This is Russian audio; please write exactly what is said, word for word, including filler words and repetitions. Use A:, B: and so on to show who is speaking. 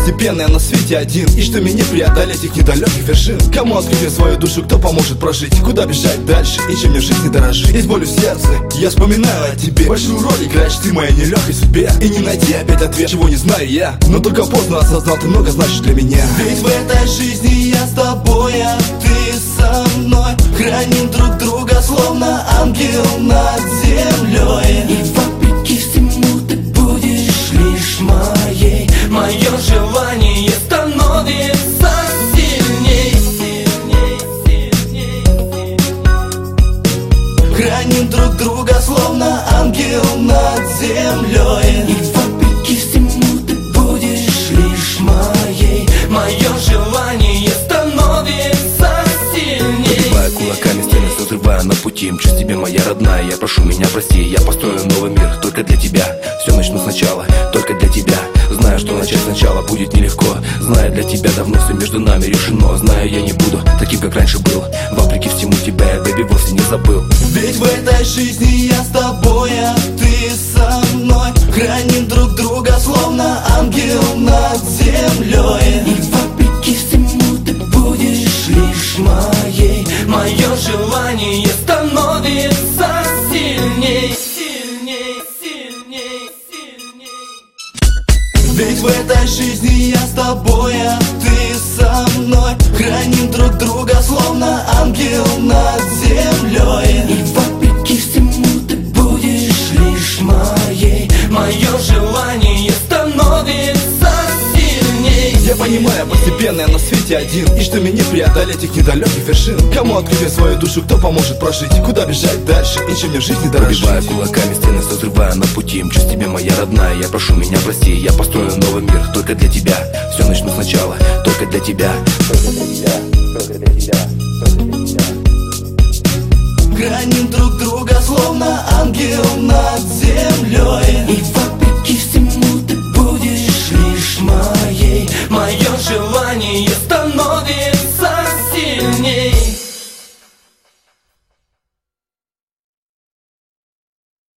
A: постепенно я на свете один, и что мне преодолеть их недалеких вершин. Кому открыть мне свою душу, кто поможет прожить, куда бежать дальше и чем мне в жизни дорожить. Есть боль в сердце, я вспоминаю о тебе. Большую роль играешь ты в моей нелегкой судьбе, и не найти опять ответ, чего не знаю я, но только поздно осознал, ты много значишь для меня.
B: Ведь в этой жизни я с тобой, а ты со мной. Храним друг друга, словно ангел над землей. И вопреки всему ты будешь лишь моей. Мое желание становится сильней, сильней, сильней, сильней. Храним друг друга, словно ангел над землей. И вопреки всему ты будешь лишь моей. Мое желание становится сильней.
C: Побивая кулаками стены, разрывая на пути. Мчусь тебе, моя родная, я прошу меня прости. Я построю новый мир только для тебя. Все начну сначала, только для тебя. Знаю, что начать сначала будет нелегко. Знаю, для тебя давно все между нами решено. Знаю, я не буду таким, как раньше был. Вопреки всему тебя я, бэби, вовсе не забыл.
B: Ведь в этой жизни я с тобой, а ты со мной. Храним друг друга, словно ангел над землей. И вопреки всему ты будешь лишь моей. Мое желание становится сильней, сильней, сильней, сильней. Ведь в этой жизни я с тобой, а ты со мной. Храним друг друга, словно ангел над землей. И вопреки всему ты будешь лишь моей. Мое желание становится сильней.
A: Я понимаю, постепенно я на свете один, и что мне преодолеть их недалеких вершин. Кому открыть мне свою душу, кто поможет прожить, куда бежать дальше и чем мне в жизни дорожить.
C: Побивая кулаками стены, разрывая на пути. Мчусь тебе, моя родная, я прошу меня прости. Я построю новый мир только для тебя. Все начну сначала, только для тебя. Только для тебя, только для тебя, только для тебя.
B: Храним друг друга, словно ангел